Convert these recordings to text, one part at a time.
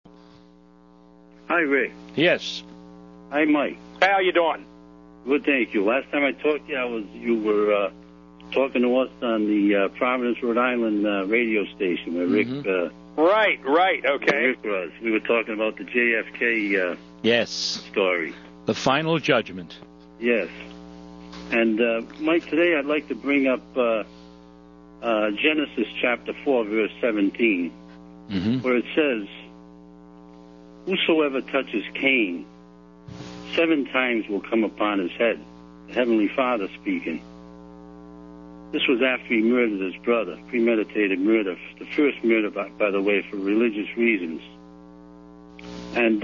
Hi, Rick. Yes. Hi, Mike. How you doing? Good, thank you. Last time I talked to you, you were talking to us on the Providence, Rhode Island radio station where Rick... Right, okay. Rick was. We were talking about the JFK yes. story. The final judgment. Yes. And, Mike, today I'd like to bring up Genesis chapter 4, verse 17, where it says, "Whosoever touches Cain, 7 times will come upon his head." The Heavenly Father speaking. This was after he murdered his brother, premeditated murder, the first murder, by the way, for religious reasons. And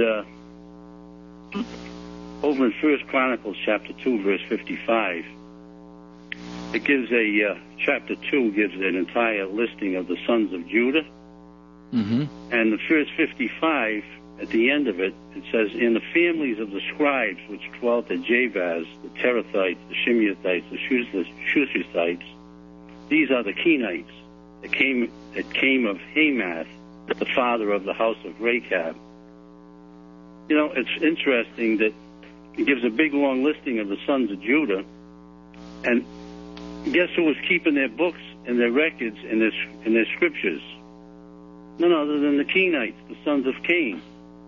over in 1 Chronicles chapter 2, verse 55, it gives chapter 2 gives an entire listing of the sons of Judah. And the first 55, at the end of it, it says, "In the families of the scribes which dwelt at Jabaz, the Terathites, the Shimeathites, the Shushites, these are the Kenites that came of Hamath, the father of the house of Rechab." You know, it's interesting that it gives a big, long listing of the sons of Judah, and guess who was keeping their books and their records and their scriptures? None other than the Kenites, the sons of Cain.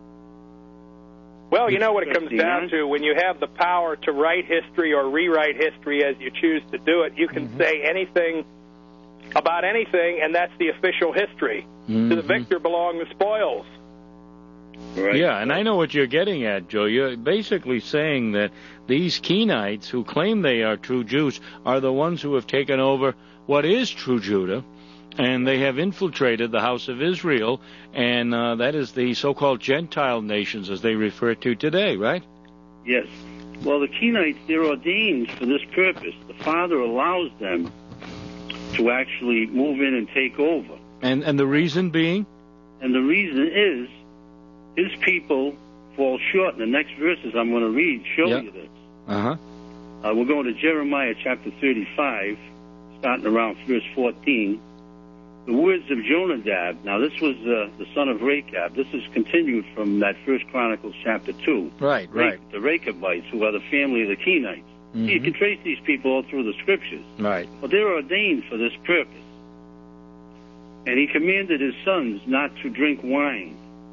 Well, you know what it comes down to. When you have the power to write history or rewrite history as you choose to do it, you can say anything about anything, and that's the official history. To the victor belong the spoils. Right. Yeah, and I know what you're getting at, Joe. You're basically saying that these Kenites, who claim they are true Jews, are the ones who have taken over what is true Judah, and they have infiltrated the house of Israel, and that is the so-called Gentile nations, as they refer to today, right? Yes. Well, the Kenites, they're ordained for this purpose. The Father allows them to actually move in and take over. And the reason being? And the reason is, his people fall short. In the next verses I'm going to read show you this. We're going to Jeremiah chapter 35, starting around verse 14. The words of Jonadab. Now, this was the son of Rechab. This is continued from that 1 Chronicles chapter 2. Right. The Rechabites, who are the family of the Kenites. You can trace these people all through the scriptures. Right. But they're ordained for this purpose. And he commanded his sons not to drink wine,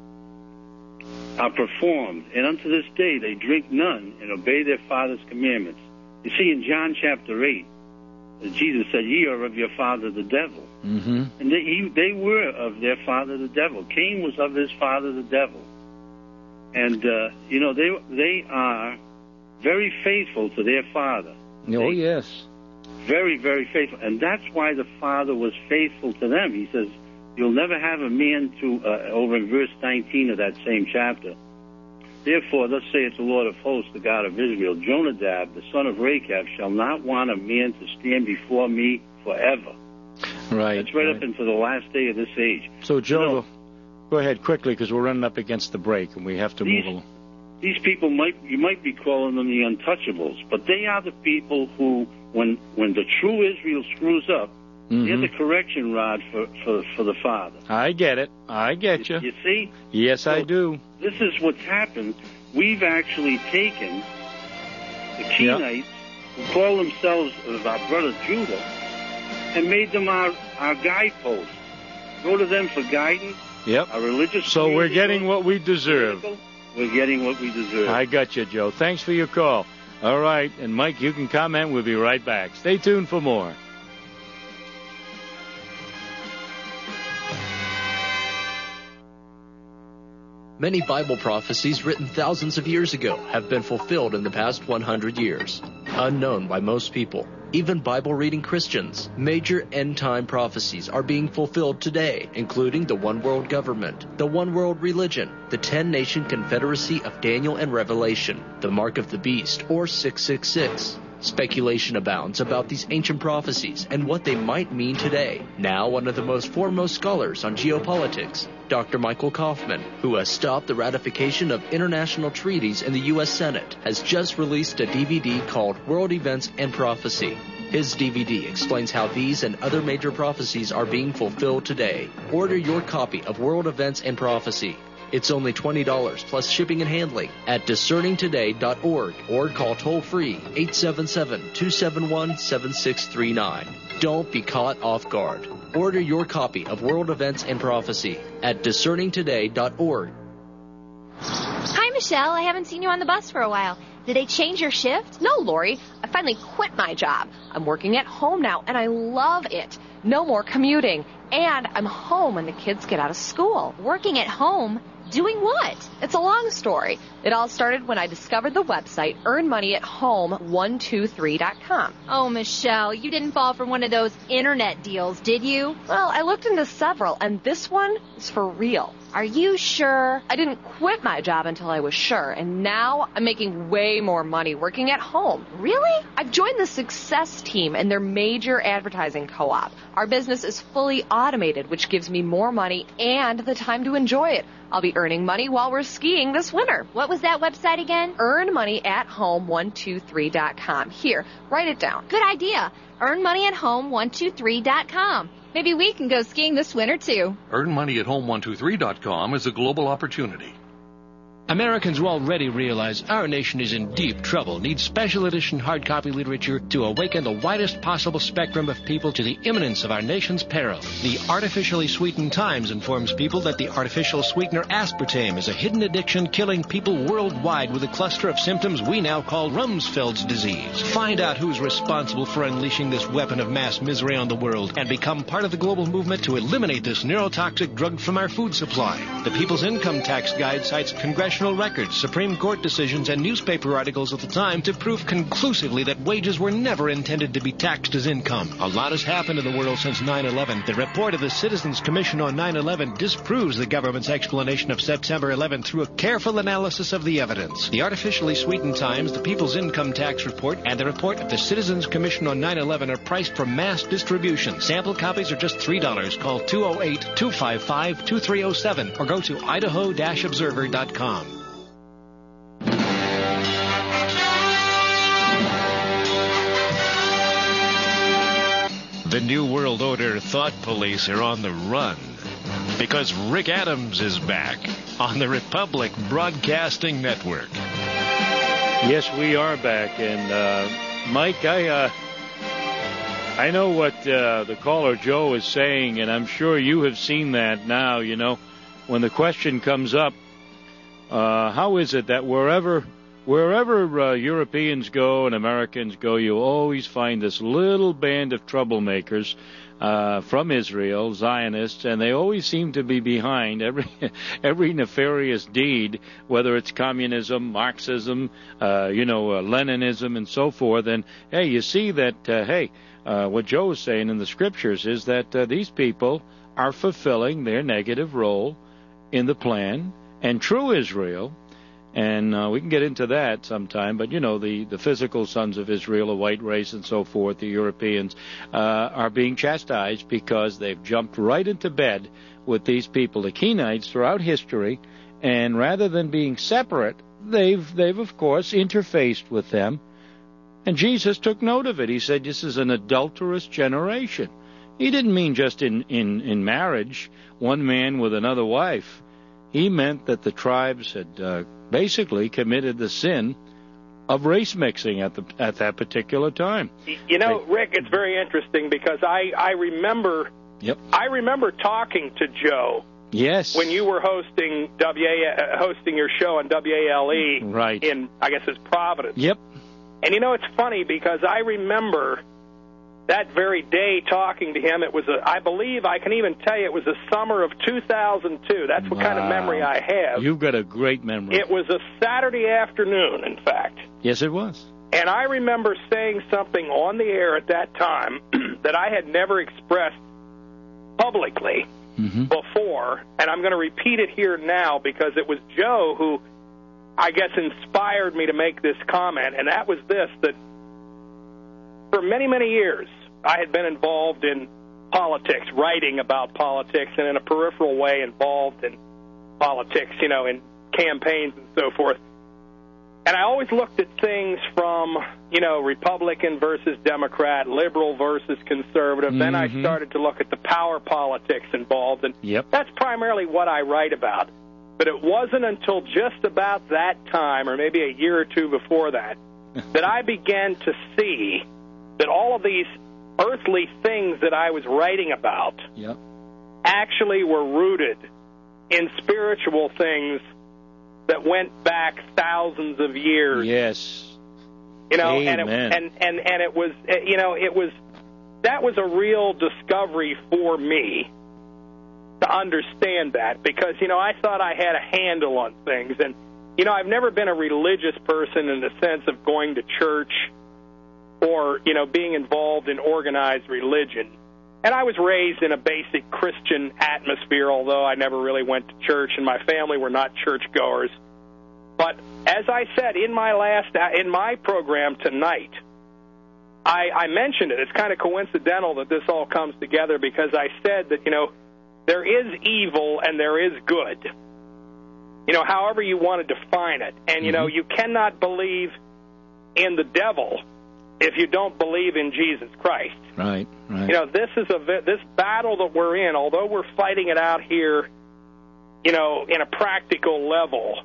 are performed, and unto this day they drink none and obey their father's commandments. You see, in John chapter 8, Jesus said, "Ye are of your father the devil." And they were of their father the devil. Cain was of his father the devil. And, you know, they are very faithful to their father. Oh, yes. Very, very faithful. And that's why the Father was faithful to them. He says, "You'll never have a man to," over in verse 19 of that same chapter, "Therefore, thus saith the Lord of hosts, the God of Israel, Jonadab, the son of Rechab, shall not want a man to stand before me forever." Right. That's right up into the last day of this age. So, Joe, go ahead quickly, because we're running up against the break, and we have to move along. These people you might be calling them the untouchables, but they are the people who, when the true Israel screws up, they're the correction rod for the Father. I get it. I get you. You see? Yes, so I do. This is what's happened. We've actually taken the Kenites, who call themselves our brother Judah, and made them our guideposts. Go to them for guidance. Yep. Our religious. So we're getting what we deserve. We're getting what we deserve. I got you, Joe. Thanks for your call. All right. And, Mike, you can comment. We'll be right back. Stay tuned for more. Many Bible prophecies written thousands of years ago have been fulfilled in the past 100 years. Unknown by most people, even Bible-reading Christians, major end-time prophecies are being fulfilled today, including the one world government, the one world religion, the 10-nation confederacy of Daniel and Revelation, the mark of the beast, or 666. Speculation abounds about these ancient prophecies and what they might mean today. Now, one of the most foremost scholars on geopolitics, Dr. Michael Kaufman, who has stopped the ratification of international treaties in the U.S. Senate, has just released a DVD called World Events and Prophecy. His DVD explains how these and other major prophecies are being fulfilled today. Order your copy of World Events and Prophecy. It's only $20 plus shipping and handling at discerningtoday.org or call toll-free 877-271-7639. Don't be caught off guard. Order your copy of World Events and Prophecy at discerningtoday.org. Hi, Michelle. I haven't seen you on the bus for a while. Did they change your shift? No, Lori. I finally quit my job. I'm working at home now, and I love it. No more commuting. And I'm home when the kids get out of school. Working at home? Doing what? It's a long story. It all started when I discovered the website earnmoneyathome123.com. Oh, Michelle, you didn't fall for one of those internet deals, did you? Well, I looked into several, and this one is for real. Are you sure? I didn't quit my job until I was sure, and now I'm making way more money working at home. Really? I've joined the Success Team and their major advertising co-op. Our business is fully automated, which gives me more money and the time to enjoy it. I'll be earning money while we're skiing this winter. What was that website again? earnmoneyathome123.com. Here, write it down. Good idea. earnmoneyathome123.com. Maybe we can go skiing this winter, too. earnmoneyathome123.com is a global opportunity. Americans will already realize our nation is in deep trouble, needs special edition hard copy literature to awaken the widest possible spectrum of people to the imminence of our nation's peril. The Artificially Sweetened Times informs people that the artificial sweetener aspartame is a hidden addiction killing people worldwide with a cluster of symptoms we now call Rumsfeld's disease. Find out who's responsible for unleashing this weapon of mass misery on the world and become part of the global movement to eliminate this neurotoxic drug from our food supply. The People's Income Tax Guide cites congressional records, Supreme Court decisions, and newspaper articles of the time to prove conclusively that wages were never intended to be taxed as income. A lot has happened in the world since 9/11. The report of the Citizens Commission on 9/11 disproves the government's explanation of September 11 through a careful analysis of the evidence. The Artificially Sweetened Times, the People's Income Tax Report, and the report of the Citizens Commission on 9/11 are priced for mass distribution. Sample copies are just $3. Call 208-255-2307 or go to idaho-observer.com. The New World Order thought police are on the run because Rick Adams is back on the Republic Broadcasting Network. Yes, we are back. And, Mike, I know what the caller Joe is saying, and I'm sure you have seen that now, you know, when the question comes up, how is it that wherever Europeans go and Americans go, you always find this little band of troublemakers from Israel, Zionists, and they always seem to be behind every nefarious deed, whether it's communism, Marxism, Leninism, and so forth. And, hey, you see that, what Joe is saying in the Scriptures is that these people are fulfilling their negative role in the plan, and true Israel, and we can get into that sometime, but, you know, the physical sons of Israel, a white race and so forth, the Europeans, are being chastised because they've jumped right into bed with these people, the Kenites, throughout history, and rather than being separate, they've of course, interfaced with them, and Jesus took note of it. He said, this is an adulterous generation. He didn't mean just in marriage, one man with another wife. He meant that the tribes had basically committed the sin of race mixing at that particular time. You know, Rick, it's very interesting because I remember talking to Joe. Yes. When you were hosting your show on WALE, right, in, I guess it's Providence. Yep. And you know, it's funny because I remember that very day talking to him. It was I believe I can even tell you it was the summer of 2002. That's what kind of memory I have. You've got a great memory. It was a Saturday afternoon, in fact. Yes, it was. And I remember saying something on the air at that time that I had never expressed publicly before, and I'm going to repeat it here now because it was Joe who, I guess, inspired me to make this comment, and that was this, that for many, many years, I had been involved in politics, writing about politics, and in a peripheral way involved in politics, you know, in campaigns and so forth. And I always looked at things from, you know, Republican versus Democrat, liberal versus conservative. Then I started to look at the power politics involved, and that's primarily what I write about. But it wasn't until just about that time, or maybe a year or two before that, that I began to see that all of these earthly things that I was writing about actually were rooted in spiritual things that went back thousands of years. Yes. You know, Amen. and it was, you know, that was a real discovery for me to understand that, because, you know, I thought I had a handle on things. And, you know, I've never been a religious person in the sense of going to church or, you know, being involved in organized religion. And I was raised in a basic Christian atmosphere, although I never really went to church, and my family were not churchgoers. But as I said in my program tonight, I mentioned it. It's kind of coincidental that this all comes together, because I said that, you know, there is evil and there is good. You know, however you want to define it. And, you know, you cannot believe in the devil if you don't believe in Jesus Christ. Right. You know, this battle that we're in, although we're fighting it out here, you know, in a practical level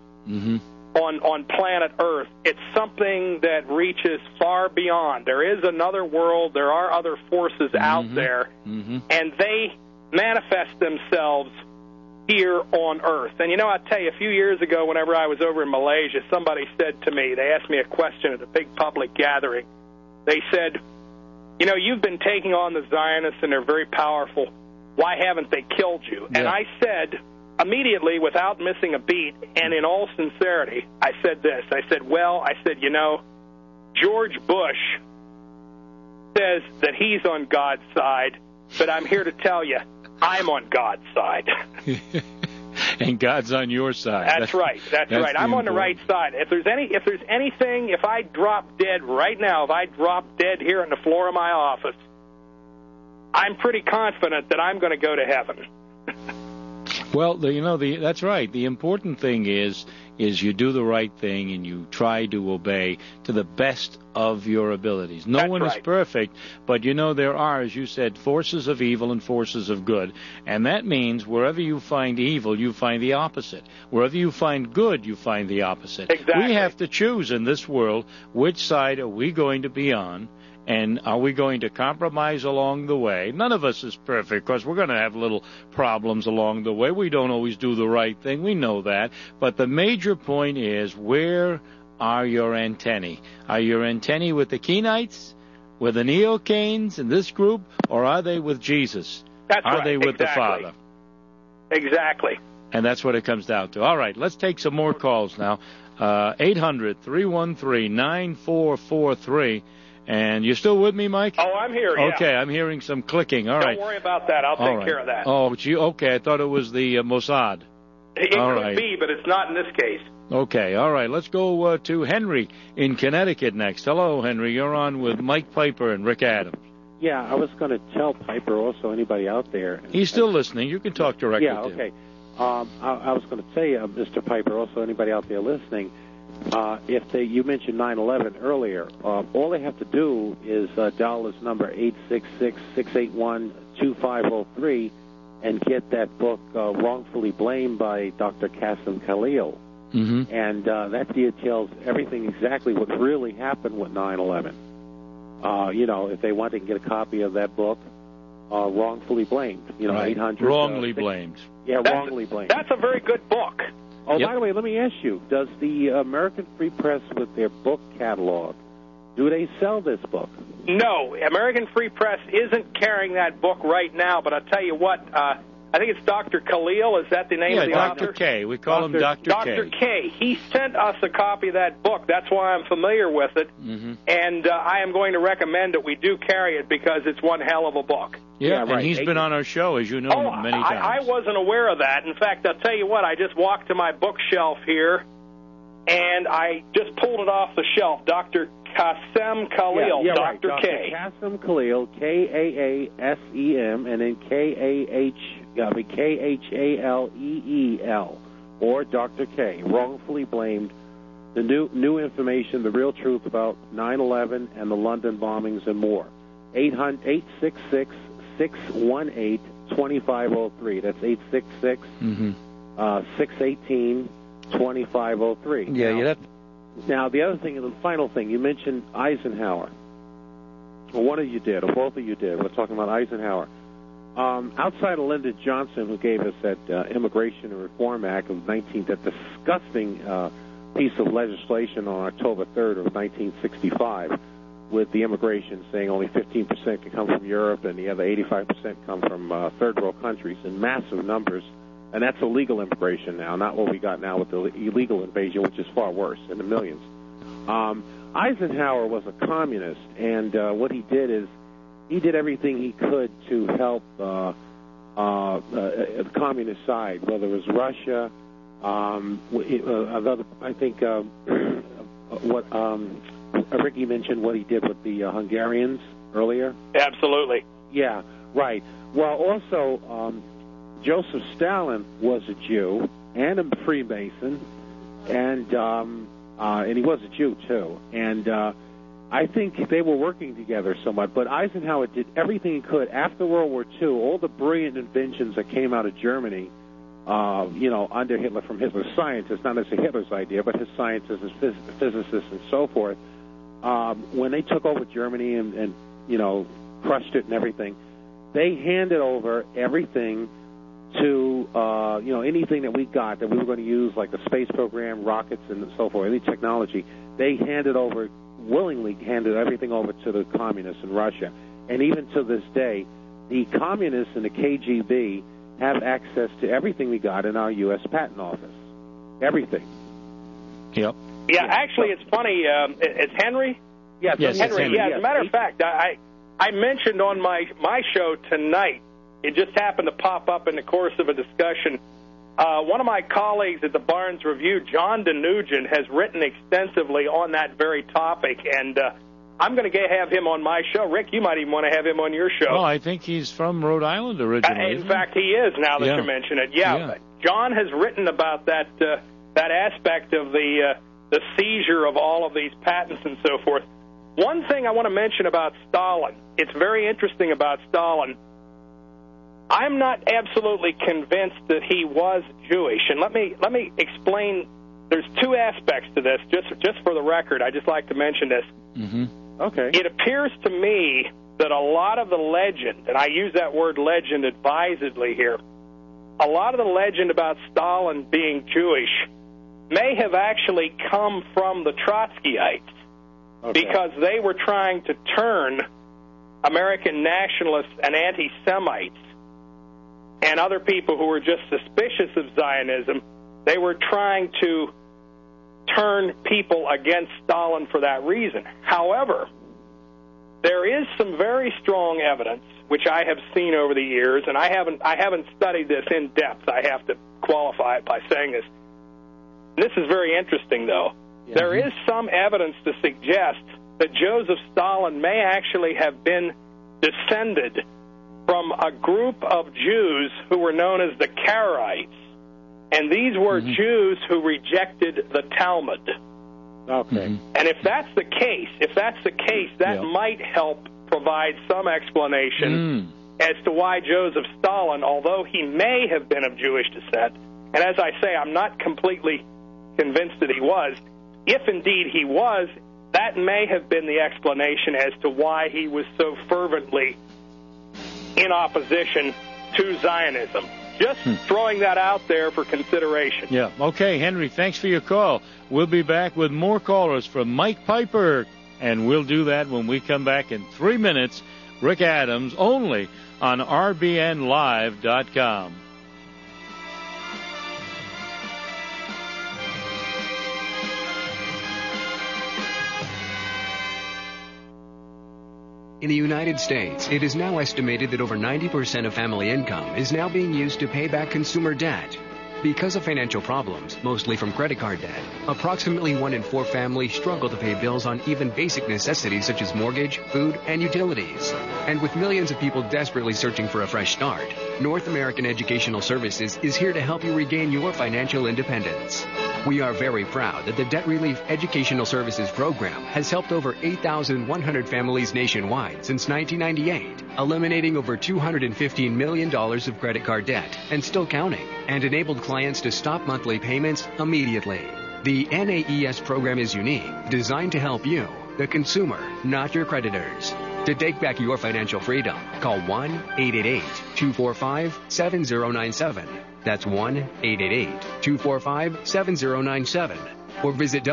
on planet Earth, it's something that reaches far beyond. There is another world. There are other forces out there, and they manifest themselves here on Earth. And, you know, I'll tell you, a few years ago, whenever I was over in Malaysia, somebody said to me, they asked me a question at a big public gathering. They said, you know, you've been taking on the Zionists, and they're very powerful. Why haven't they killed you? And I said, immediately, without missing a beat, and in all sincerity, I said this. I said, you know, George Bush says that he's on God's side, but I'm here to tell you, I'm on God's side. And God's on your side. That's right. I'm on the right side. If there's anything, if I drop dead right now, if I drop dead here on the floor of my office, I'm pretty confident that I'm going to go to heaven. Well, that's right. The important thing is you do the right thing and you try to obey to the best of your abilities. No one is perfect, but you know there are, as you said, forces of evil and forces of good, and that means wherever you find evil, you find the opposite. Wherever you find good, you find the opposite. Exactly. We have to choose in this world which side are we going to be on. And are we going to compromise along the way? None of us is perfect, because we're going to have little problems along the way. We don't always do the right thing. We know that. But the major point is, where are your antennae? Are your antennae with the Kenites, with the Neo-Canes in this group, or are they with Jesus? Are they with the Father? Exactly. And that's what it comes down to. All right, let's take some more calls now. 800-313-9443. And you're still with me, Mike? Oh, I'm here, yeah. Okay, I'm hearing some clicking. All right. Don't worry about that. I'll take care of that. Oh, okay. I thought it was the Mossad. It could be, but it's not in this case. Okay, all right. Let's go to Henry in Connecticut next. Hello, Henry. You're on with Mike Piper and Rick Adams. Yeah, I was going to tell Piper, also anybody out there. He's still listening. You can talk directly to him. Yeah, okay. I was going to say, Mr. Piper, also anybody out there listening, you mentioned 9/11 earlier, all they have to do is dial this number 866-681-2503 and get that book Wrongfully Blamed by Dr. Qasim Khalil. And that details everything exactly what really happened with 9/11. You know, if they want, they can get a copy of that book, Wrongfully Blamed. You know, right. 800. Wrongly Blamed. Yeah, Wrongly Blamed. That's a very good book. Oh, by the way, let me ask you, does the American Free Press, with their book catalog, do they sell this book? No, American Free Press isn't carrying that book right now, but I'll tell you what, I think it's Dr. Khalil. Is that the name of the author? Dr. K. We call him Dr. K. Dr. K. He sent us a copy of that book. That's why I'm familiar with it. And I am going to recommend that we do carry it, because it's one hell of a book. Yeah, right. And he's been on our show, as you know, many times. I wasn't aware of that. In fact, I'll tell you what, I just walked to my bookshelf here, and I just pulled it off the shelf. Dr. Qasim Khalil, Dr. K. Qasim Khalil, K-A-A-S-E-M, and then K-H-A-L-E-E-L, or Dr. K, Wrongfully Blamed, the new information, the real truth about 9/11 and the London bombings and more. 866-618-2503. That's 866 618-2503. Yeah, Now, the other thing, the final thing, you mentioned Eisenhower. Well, one of you did, or both of you did. We're talking about Eisenhower. Outside of Lyndon Johnson, who gave us that Immigration and Reform Act of that disgusting piece of legislation on October 3rd of 1965, with the immigration saying only 15% can come from Europe and the other 85% come from third world countries in massive numbers. And that's illegal immigration now, not what we got now with the illegal invasion, which is far worse, in the millions. Eisenhower was a communist, and what he did is he did everything he could to help the communist side, whether it was Russia, what Ricky mentioned what he did with the Hungarians earlier. Absolutely. Yeah, right. Well, also, Joseph Stalin was a Jew and a Freemason, and he was a Jew too. And I think they were working together somewhat. But Eisenhower did everything he could after World War II. All the brilliant inventions that came out of Germany, under Hitler, from Hitler's scientists, not necessarily Hitler's idea, but his scientists, his physicists, and so forth. When they took over Germany and crushed it and everything, they handed over everything to anything that we got that we were going to use, like the space program, rockets, and so forth, any technology. They willingly handed everything over to the communists in Russia. And even to this day, the communists and the KGB have access to everything we got in our U.S. Patent Office. Everything. Yep. Yeah, actually, it's funny. It's Henry? Yes, Henry. Yeah, as a matter of fact, I mentioned on my show tonight, it just happened to pop up in the course of a discussion. One of my colleagues at the Barnes Review, John DeNugent, has written extensively on that very topic, and I'm going to have him on my show. Rick, you might even want to have him on your show. Well, I think he's from Rhode Island originally. In fact, he is, now that you mention it. Yeah. John has written about that aspect of the seizure of all of these patents and so forth. One thing I want to mention about Stalin, it's very interesting about Stalin. I'm not absolutely convinced that he was Jewish, and let me explain. There's two aspects to this. Just for the record, I'd just like to mention this. Mm-hmm. Okay. It appears to me that a lot of the legend, and I use that word legend advisedly here, a lot of the legend about Stalin being Jewish may have actually come from the Trotskyites, because they were trying to turn American nationalists and anti-Semites and other people who were just suspicious of Zionism. They were trying to turn people against Stalin for that reason. However, there is some very strong evidence, which I have seen over the years, and I haven't studied this in depth. I have to qualify it by saying this. This is very interesting, though. Yeah. There is some evidence to suggest that Joseph Stalin may actually have been descended from a group of Jews who were known as the Karaites. And these were Jews who rejected the Talmud. Okay. And if that's the case, that might help provide some explanation as to why Joseph Stalin, although he may have been of Jewish descent, and as I say, I'm not completely convinced that he was, if indeed he was, that may have been the explanation as to why he was so fervently in opposition to Zionism. Just throwing that out there for consideration. Yeah. Okay, Henry, thanks for your call. We'll be back with more callers from Mike Piper, and we'll do that when we come back in 3 minutes. Rick Adams, only on RBNLive.com. In the United States, it is now estimated that over 90% of family income is now being used to pay back consumer debt. Because of financial problems, mostly from credit card debt, approximately 1 in 4 families struggle to pay bills on even basic necessities such as mortgage, food, and utilities. And with millions of people desperately searching for a fresh start, North American Educational Services is here to help you regain your financial independence. We are very proud that the Debt Relief Educational Services Program has helped over 8,100 families nationwide since 1998, eliminating over $215 million of credit card debt and still counting. and enabled clients to stop monthly payments immediately. The NAES program is unique, designed to help you, the consumer, not your creditors. To take back your financial freedom, call 1-888-245-7097. That's 1-888-245-7097. Or visit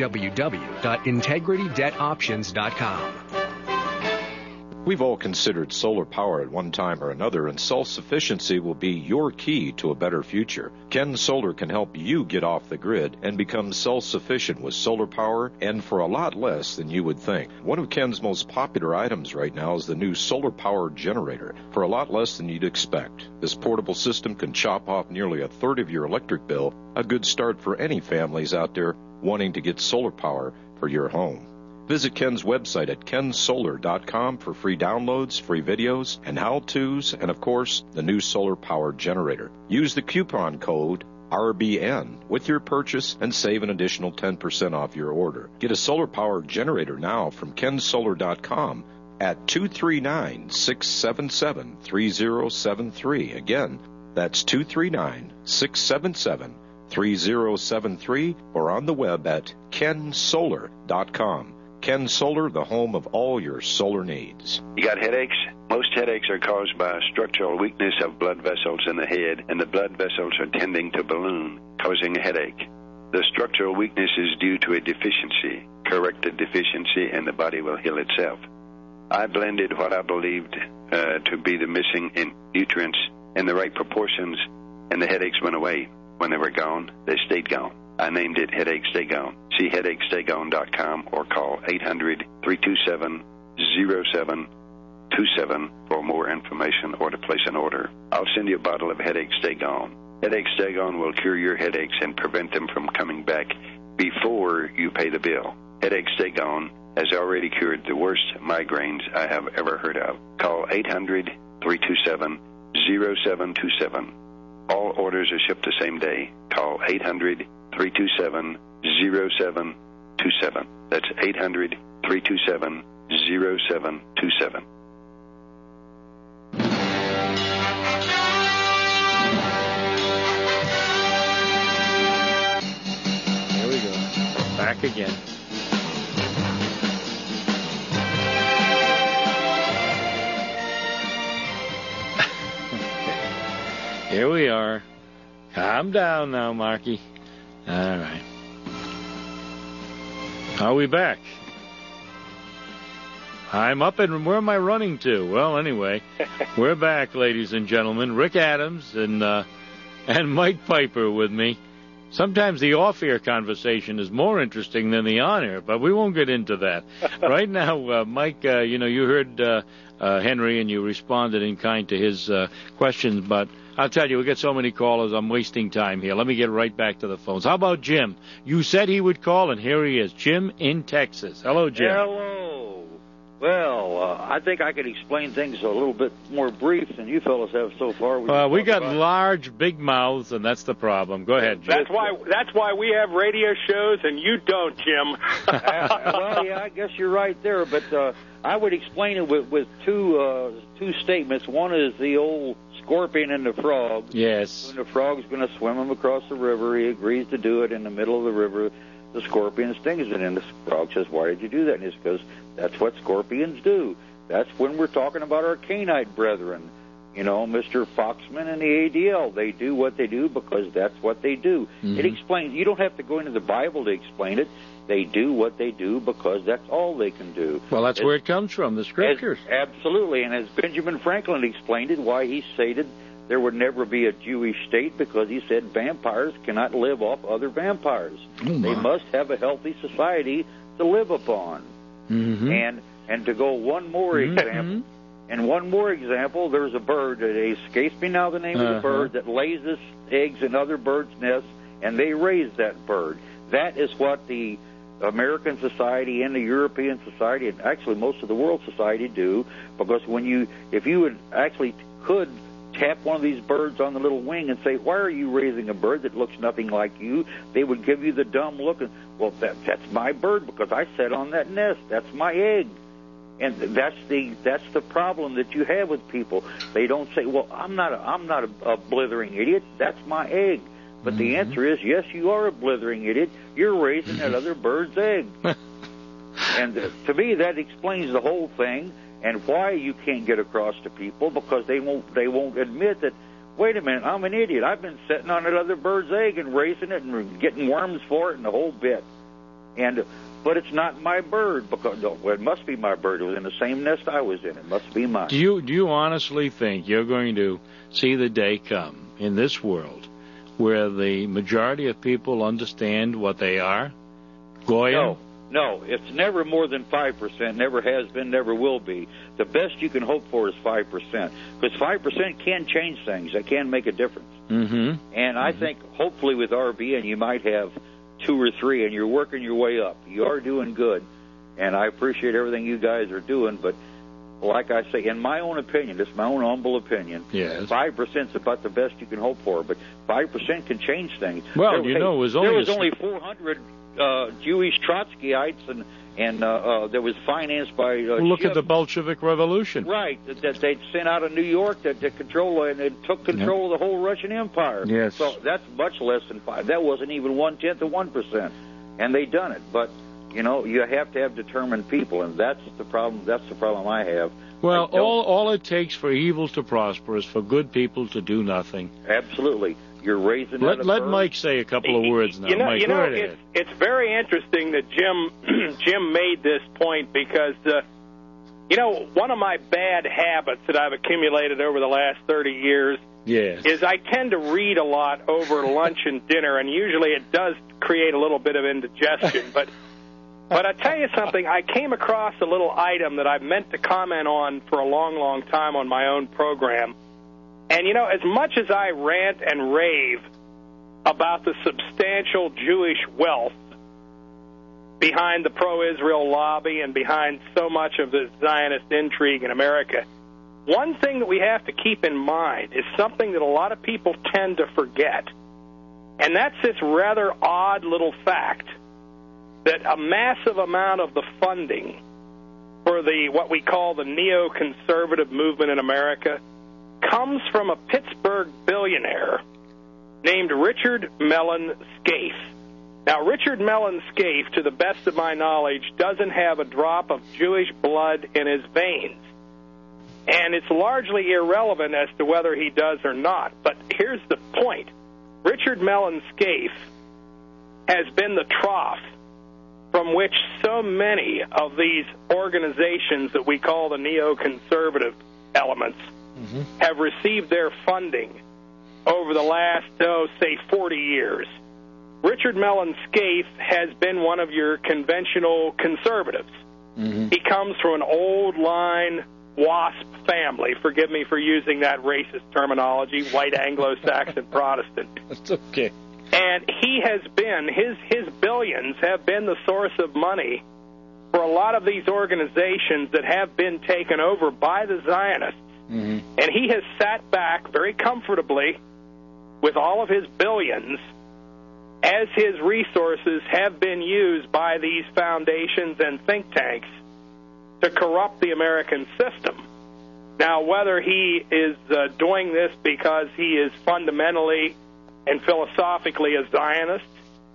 www.integritydebtoptions.com. We've all considered solar power at one time or another, and self-sufficiency will be your key to a better future. Ken Solar can help you get off the grid and become self-sufficient with solar power, and for a lot less than you would think. One of Ken's most popular items right now is the new solar power generator, for a lot less than you'd expect. This portable system can chop off nearly a third of your electric bill, a good start for any families out there wanting to get solar power for your home. Visit Ken's website at kensolar.com for free downloads, free videos, and how-tos, and of course, the new solar power generator. Use the coupon code RBN with your purchase and save an additional 10% off your order. Get a solar power generator now from kensolar.com at 239-677-3073. Again, that's 239-677-3073, or on the web at kensolar.com. Ken Solar, the home of all your solar needs. You got headaches? Most headaches are caused by a structural weakness of blood vessels in the head, and the blood vessels are tending to balloon, causing a headache. The structural weakness is due to a deficiency. Correct the deficiency, and the body will heal itself. I blended what I believed to be the missing nutrients in the right proportions, and the headaches went away. When they were gone, they stayed gone. I named it Headache Stay Gone. See headachestaygone.com or call 800-327-0727 for more information or to place an order. I'll send you a bottle of Headache Stay Gone. Headache Stay Gone will cure your headaches and prevent them from coming back before you pay the bill. Headache Stay Gone has already cured the worst migraines I have ever heard of. Call 800-327-0727. All orders are shipped the same day. Call 800-327-0727. That's 800-327-0727. There we go. Back again. Here we are. Calm down now, Marky. All right. Are we back? I'm up, and where am I running to? Well, anyway, we're back, ladies and gentlemen. Rick Adams and Mike Piper with me. Sometimes the off-air conversation is more interesting than the on-air, but we won't get into that. Right now, Mike, you heard Henry, and you responded in kind to his questions, but I'll tell you, we get so many callers, I'm wasting time here. Let me get right back to the phones. How about Jim? You said he would call, and here he is. Jim in Texas. Hello, Jim. Hello. Well, I think I could explain things a little bit more brief than you fellows have so far. We got large, big mouths, and that's the problem. Go ahead, Jim. That's why we have radio shows, and you don't, Jim. Well, yeah, I guess you're right there, but I would explain it with two statements. One is the old scorpion and the frog. Yes. When the frog's going to swim him across the river, he agrees to do it in the middle of the river. The scorpion stings it, and the frog says, "Why did you do that?" And it's because that's what scorpions do. That's when we're talking about our canine brethren. Mr. Foxman and the ADL. They do what they do because that's what they do. Mm-hmm. It explains. You don't have to go into the Bible to explain it. They do what they do because that's all they can do. Well, that's where it comes from, the Scriptures. Absolutely. And as Benjamin Franklin explained it, why he stated there would never be a Jewish state, because he said vampires cannot live off other vampires. Oh, they must have a healthy society to live upon. Mm-hmm. And to go one more example, and one more example, there's a bird that escapes me now the name of the bird that lays its eggs in other birds' nests, and they raise that bird. That is what the American society and the European society, and actually most of the world society, do, because if you would actually could tap one of these birds on the little wing and say, "Why are you raising a bird that looks nothing like you?" They would give you the dumb look, and, "Well, that's my bird because I sat on that nest. That's my egg." And that's the problem that you have with people. They don't say, "Well, I'm not a blithering idiot. That's my egg." But the answer is, yes, you are a blithering idiot. You're raising that other bird's egg. And to me, that explains the whole thing and why you can't get across to people, because they won't admit that. Wait a minute, I'm an idiot. I've been sitting on that other bird's egg and raising it and getting worms for it and the whole bit. But it's not my bird, because it must be my bird. It was in the same nest I was in. It must be mine. Do you honestly think you're going to see the day come in this world where the majority of people understand what they are? Goya? No, it's never more than 5%. Never has been, never will be. The best you can hope for is 5%, because 5% can change things. That can make a difference. Mm-hmm. And I think hopefully with RBN you might have 2 or 3, and you're working your way up. You are doing good, and I appreciate everything you guys are doing. But like I say, in my own opinion, this is my own humble opinion, 5% is about the best you can hope for, but 5% can change things. Well, there was only 400 Jewish Trotskyites, and that was financed by look at the Bolshevik Revolution. Right, that they'd sent out of New York to control and took control of the whole Russian Empire. Yes. So that's much less than 5. That wasn't even 1/10 of 1%, and they done it. But you have to have determined people, and that's the problem. That's the problem I have. Well, all it takes for evil to prosper is for good people to do nothing. Absolutely. You're raising. Let Mike say a couple of words now. Mike, it's very interesting that Jim made this point, because one of my bad habits that I've accumulated over the last 30 years is I tend to read a lot over lunch and dinner, and usually it does create a little bit of indigestion. But I tell you something, I came across a little item that I've meant to comment on for a long, long time on my own program. And, as much as I rant and rave about the substantial Jewish wealth behind the pro-Israel lobby and behind so much of the Zionist intrigue in America, one thing that we have to keep in mind is something that a lot of people tend to forget. And that's this rather odd little fact that a massive amount of the funding for what we call the neoconservative movement in America comes from a Pittsburgh billionaire named Richard Mellon Scaife. Now, Richard Mellon Scaife, to the best of my knowledge, doesn't have a drop of Jewish blood in his veins. And it's largely irrelevant as to whether he does or not. But here's the point. Richard Mellon Scaife has been the trough from which so many of these organizations that we call the neoconservative elements have received their funding over the last, say, 40 years. Richard Mellon Scaife has been one of your conventional conservatives. He comes from an old line WASP family. Forgive me for using that racist terminology, white Anglo-Saxon Protestant. That's okay. And he has been, his billions have been the source of money for a lot of these organizations that have been taken over by the Zionists. And he has sat back very comfortably with all of his billions as his resources have been used by these foundations and think tanks to corrupt the American system. Now, whether he is doing this because he is fundamentally and philosophically a Zionist,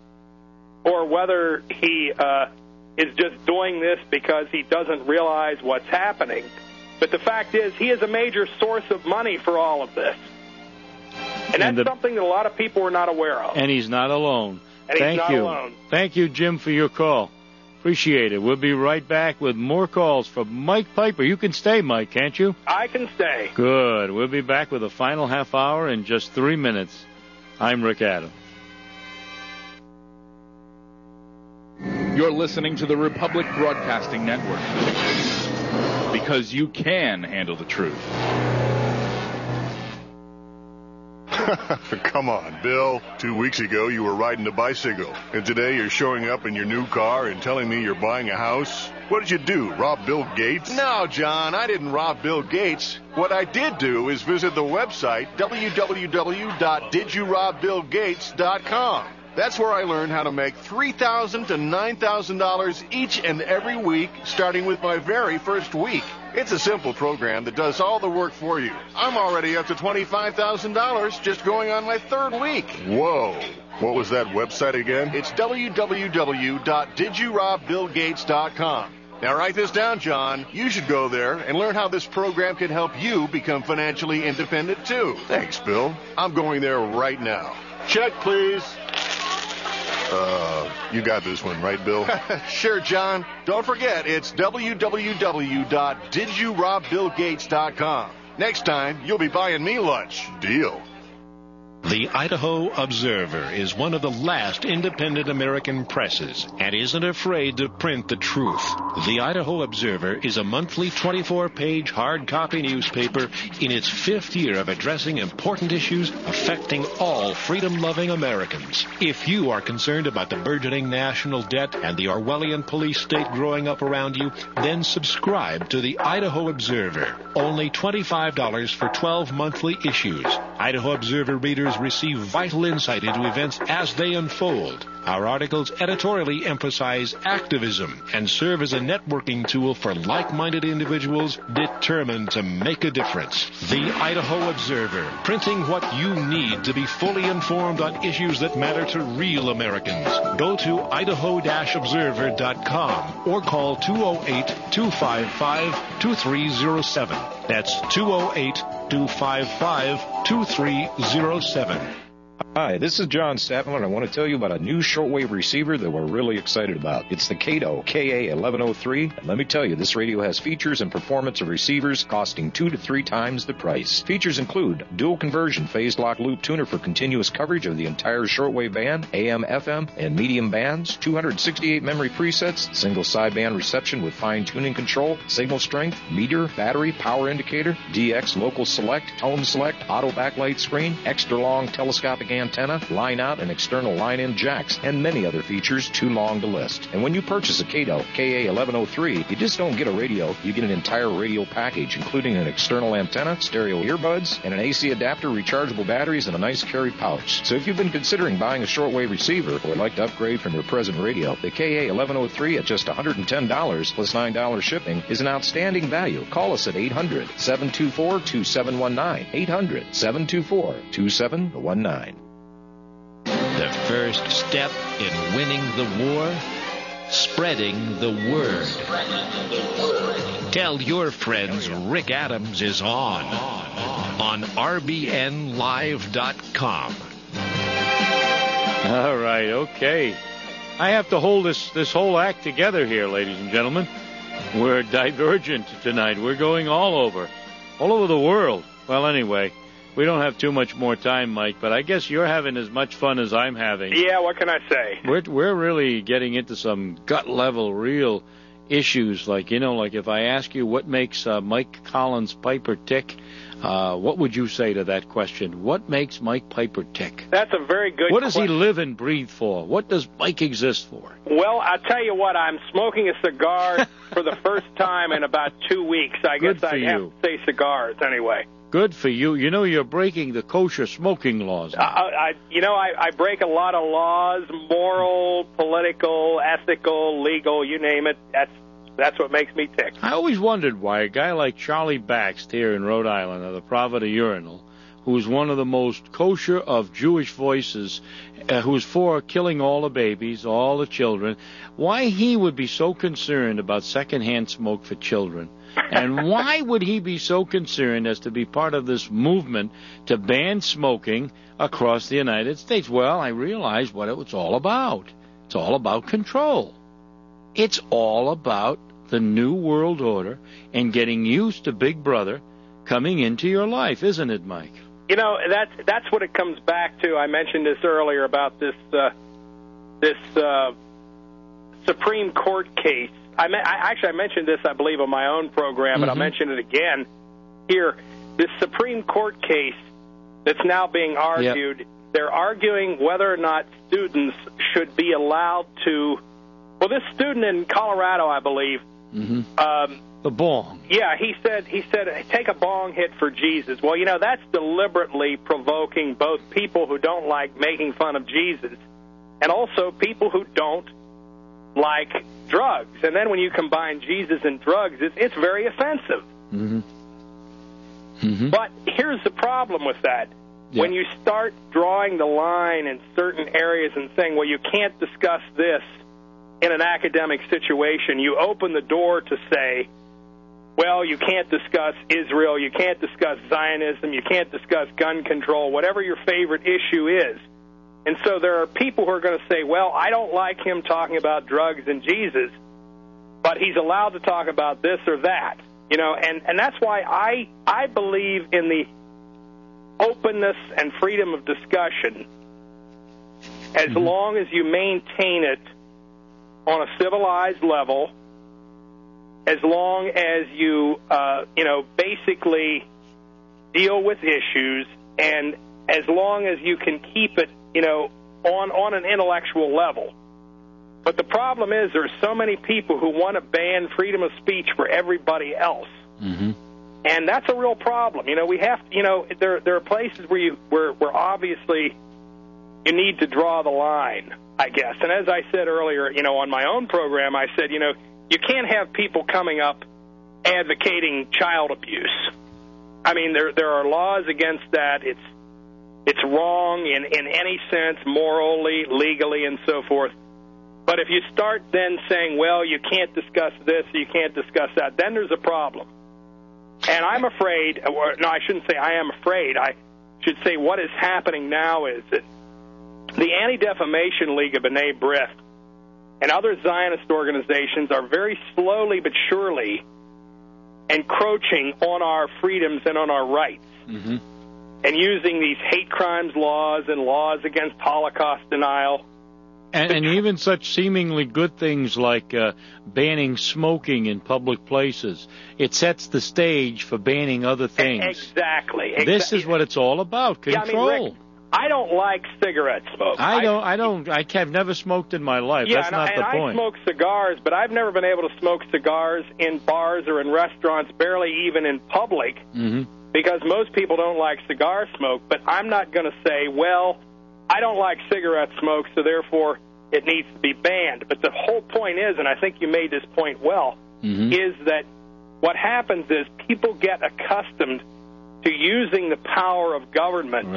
or whether he is just doing this because he doesn't realize what's happening, but the fact is he is a major source of money for all of this. And that's something that a lot of people are not aware of. And he's not alone. Thank you. Thank you, Jim, for your call. Appreciate it. We'll be right back with more calls from Mike Piper. You can stay, Mike, can't you? I can stay. Good. We'll be back with the final half hour in just 3 minutes. I'm Rick Adams. You're listening to the Republic Broadcasting Network, because you can handle the truth. Come on, Bill. 2 weeks ago, you were riding a bicycle. And today, you're showing up in your new car and telling me you're buying a house? What did you do, rob Bill Gates? No, John, I didn't rob Bill Gates. What I did do is visit the website, www.didyourobBillGates.com. That's where I learned how to make $3,000 to $9,000 each and every week, starting with my very first week. It's a simple program that does all the work for you. I'm already up to $25,000 just going on my third week. Whoa. What was that website again? It's www.didyourobBillGates.com. Now write this down, John. You should go there and learn how this program can help you become financially independent, too. Thanks, Bill. I'm going there right now. Check, please. You got this one, right, Bill? Sure, John. Don't forget, it's www.didyourobBillGates.com. Next time, you'll be buying me lunch. Deal. The Idaho Observer is one of the last independent American presses and isn't afraid to print the truth. The Idaho Observer is a monthly 24-page hard copy newspaper in its 5th year of addressing important issues affecting all freedom-loving Americans. If you are concerned about the burgeoning national debt and the Orwellian police state growing up around you, then subscribe to the Idaho Observer. Only $25 for 12 monthly issues. Idaho Observer readers receive vital insight into events as they unfold. Our articles editorially emphasize activism and serve as a networking tool for like-minded individuals determined to make a difference. The Idaho Observer, printing what you need to be fully informed on issues that matter to real Americans. Go to idaho-observer.com or call 208-255-2307. That's 208-255-2307. Hi, this is John Statler, and I want to tell you about a new shortwave receiver that we're really excited about. It's the Kato KA1103. And let me tell you, this radio has features and performance of receivers costing 2 to 3 times the price. Features include dual conversion phased lock loop tuner for continuous coverage of the entire shortwave band, AM, FM, and medium bands, 268 memory presets, single sideband reception with fine tuning control, signal strength, meter, battery, power indicator, DX local select, tone select, auto backlight screen, extra long telescopic antenna, line out and external line in jacks, and many other features too long to list. And when you purchase a Kato KA1103, you just don't get a radio, you get an entire radio package, including an external antenna, stereo earbuds, and an AC adapter, rechargeable batteries, and a nice carry pouch. So if you've been considering buying a shortwave receiver or would like to upgrade from your present radio, the KA1103 at just $110 plus $9 shipping is an outstanding value. Call us at 800-724-2719. 800-724-2719. The first step in winning the war, spreading the word. Tell your friends Rick Adams is on RBNLive.com. All right, okay. I have to hold this whole act together here, ladies and gentlemen. We're divergent tonight. We're going all over the world. Well, anyway, we don't have too much more time, Mike, but I guess you're having as much fun as I'm having. Yeah, what can I say? We're really getting into some gut-level, real issues. Like if I ask you what makes Mike Collins Piper tick, what would you say to that question? What makes Mike Piper tick? That's a very good question. What does he live and breathe for? What does Mike exist for? Well, I'll tell you what, I'm smoking a cigar for the first time in about 2 weeks. I guess I have to say cigars anyway. Good for you. You know you're breaking the kosher smoking laws. I break a lot of laws, moral, political, ethical, legal, you name it. That's what makes me tick. I always wondered why a guy like Charlie Baxt here in Rhode Island, of the Providence Urinal, who's one of the most kosher of Jewish voices, who's for killing all the babies, all the children, why he would be so concerned about secondhand smoke for children. And why would he be so concerned as to be part of this movement to ban smoking across the United States? Well, I realized what it was all about. It's all about control. It's all about the New World Order and getting used to Big Brother coming into your life, isn't it, Mike? You know, that's what it comes back to. I mentioned this earlier about this Supreme Court case. I mentioned this, I believe, on my own program, but I'll mention it again here. This Supreme Court case that's now being argued, they're arguing whether or not students should be allowed to. Well, this student in Colorado, I believe. The bong. Yeah, he said, take a bong hit for Jesus. Well, that's deliberately provoking both people who don't like making fun of Jesus and also people who don't like drugs. And then when you combine Jesus and drugs, it's very offensive. Mm-hmm. Mm-hmm. But here's the problem with that. Yeah. When you start drawing the line in certain areas and saying, well, you can't discuss this in an academic situation, you open the door to say, well, you can't discuss Israel, you can't discuss Zionism, you can't discuss gun control, whatever your favorite issue is. And so there are people who are going to say, well, I don't like him talking about drugs and Jesus, but he's allowed to talk about this or that. You know, and that's why I believe in the openness and freedom of discussion as long as you maintain it on a civilized level, as long as you, basically deal with issues, and as long as you can keep it, on an intellectual level. But the problem is there's so many people who want to ban freedom of speech for everybody else. Mm-hmm. And that's a real problem. We have to, there are places where obviously you need to draw the line, I guess. And as I said earlier, on my own program, I said, you can't have people coming up advocating child abuse. I mean, there are laws against that. It's wrong in any sense, morally, legally, and so forth. But if you start then saying, well, you can't discuss this, you can't discuss that, then there's a problem. And I'm afraid, I shouldn't say I am afraid, I should say what is happening now is that the Anti-Defamation League of B'nai B'rith and other Zionist organizations are very slowly but surely encroaching on our freedoms and on our rights. Mm-hmm. And using these hate crimes laws and laws against Holocaust denial. And even such seemingly good things like banning smoking in public places. It sets the stage for banning other things. Exactly. This is what it's all about, control. Yeah, Rick, I don't like cigarette smoke. I've never smoked in my life. Yeah, That's not the point. I smoke cigars, but I've never been able to smoke cigars in bars or in restaurants, barely even in public. Mm-hmm. Because most people don't like cigar smoke, but I'm not going to say, well, I don't like cigarette smoke, so therefore it needs to be banned. But the whole point is, and I think you made this point well, is that what happens is people get accustomed to using the power of government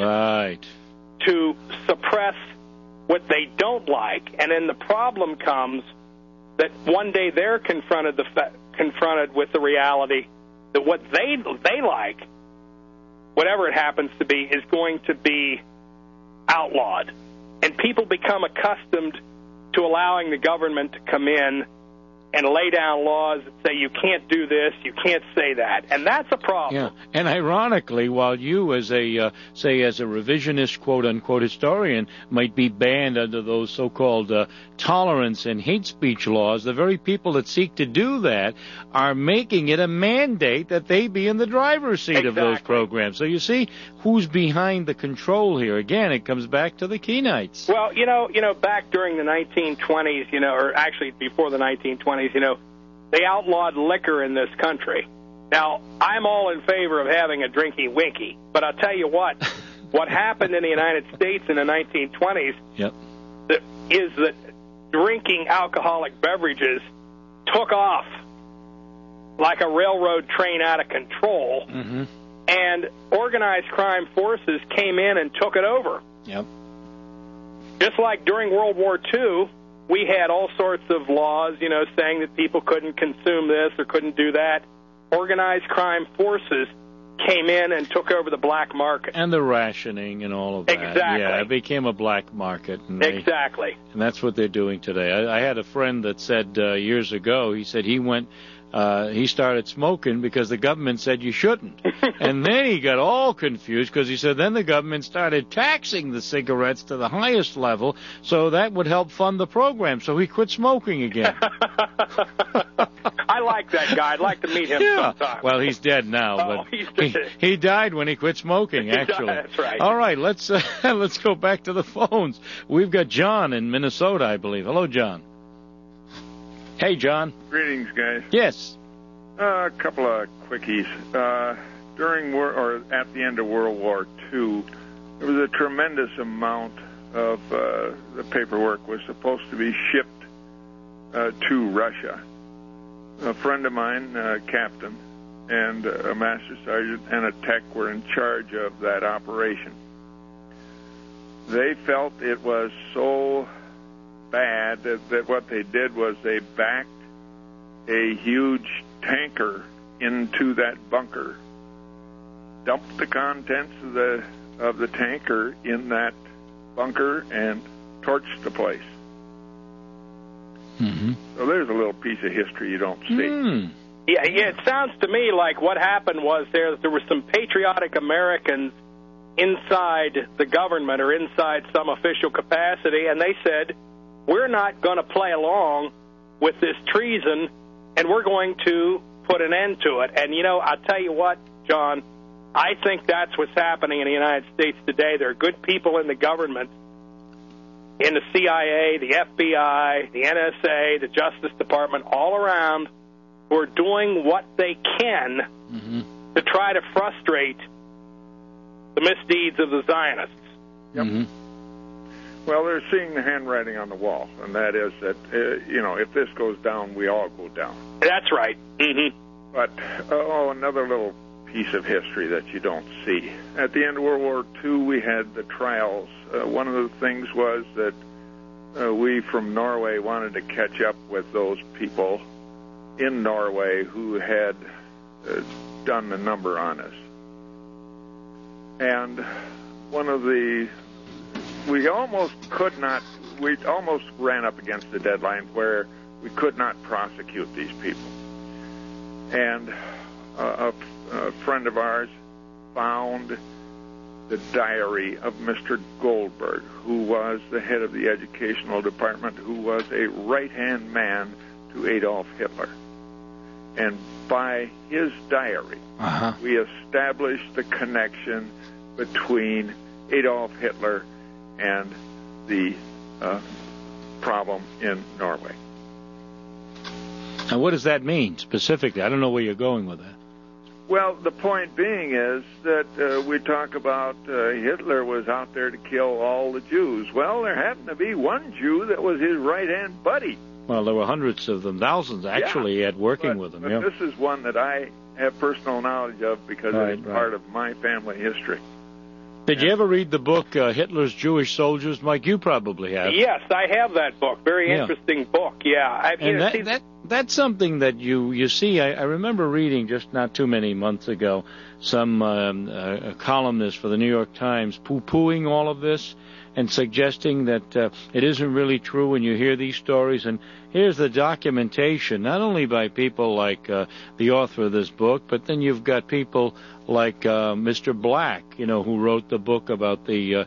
to suppress what they don't like, and then the problem comes that one day they're confronted with the reality that what they like, whatever it happens to be, is going to be outlawed. And people become accustomed to allowing the government to come in and lay down laws that say you can't do this, you can't say that. And that's a problem. Yeah. And ironically, while you as a revisionist quote-unquote historian might be banned under those so-called tolerance and hate speech laws, the very people that seek to do that are making it a mandate that they be in the driver's seat of those programs. So you see who's behind the control here. Again, it comes back to the Kenites. Well, back during the 1920s, or actually before the 1920s, they outlawed liquor in this country. Now, I'm all in favor of having a drinky winky, but I'll tell you what happened in the United States in the 1920s is that drinking alcoholic beverages took off like a railroad train out of control, and organized crime forces came in and took it over. Yep. Just like during World War II, we had all sorts of laws, saying that people couldn't consume this or couldn't do that. Organized crime forces came in and took over the black market. And the rationing and all of that. Exactly. Yeah, it became a black market. And exactly. And that's what they're doing today. I had a friend that said years ago, he said he started smoking because the government said you shouldn't. And then he got all confused because he said then the government started taxing the cigarettes to the highest level, so that would help fund the program. So he quit smoking again. I like that guy. I'd like to meet him sometime. Well, he's dead now, but he's dead. He died when he quit smoking, actually. That's right. All right, let's go back to the phones. We've got John in Minnesota, I believe. Hello, John. Hey, John. Greetings, guys. Yes. A couple of quickies. During at the end of World War II, there was a tremendous amount of the paperwork was supposed to be shipped to Russia. A friend of mine, captain, and a master sergeant and a tech were in charge of that operation. They felt it was so bad that what they did was they backed a huge tanker into that bunker, dumped the contents of the tanker in that bunker, and torched the place. Mm-hmm. So there's a little piece of history you don't see. Yeah, it sounds to me like what happened was there were some patriotic Americans inside the government or inside some official capacity, and they said, we're not going to play along with this treason, and we're going to put an end to it. And, I'll tell you what, John, I think that's what's happening in the United States today. There are good people in the government, in the CIA, the FBI, the NSA, the Justice Department, all around, who are doing what they can to try to frustrate the misdeeds of the Zionists. Yep. Well, they're seeing the handwriting on the wall, and that is that, if this goes down, we all go down. That's right. But, another little piece of history that you don't see. At the end of World War II, we had the trials. One of the things was that we from Norway wanted to catch up with those people in Norway who had done the number on us. And we almost ran up against the deadline where we could not prosecute these people. And a friend of ours found the diary of Mr. Goldberg, who was the head of the educational department, who was a right-hand man to Adolf Hitler. And by his diary, we established the connection between Adolf Hitler and the problem in Norway. And what does that mean specifically? I don't know where you're going with that. Well, the point being is that we talk about Hitler was out there to kill all the Jews. Well, there happened to be one Jew that was his right-hand buddy. Well, there were hundreds of them, thousands actually, at working with him. But this is one that I have personal knowledge of because it's part of my family history. Did you ever read the book Hitler's Jewish Soldiers, Mike? You probably have. Yes, I have that book. Very interesting book. Yeah, that's something that you see. I remember reading just not too many months ago some a columnist for the New York Times poo-pooing all of this and suggesting that it isn't really true when you hear these stories. And here's the documentation, not only by people like the author of this book, but then you've got people like Mr. Black, who wrote the book about the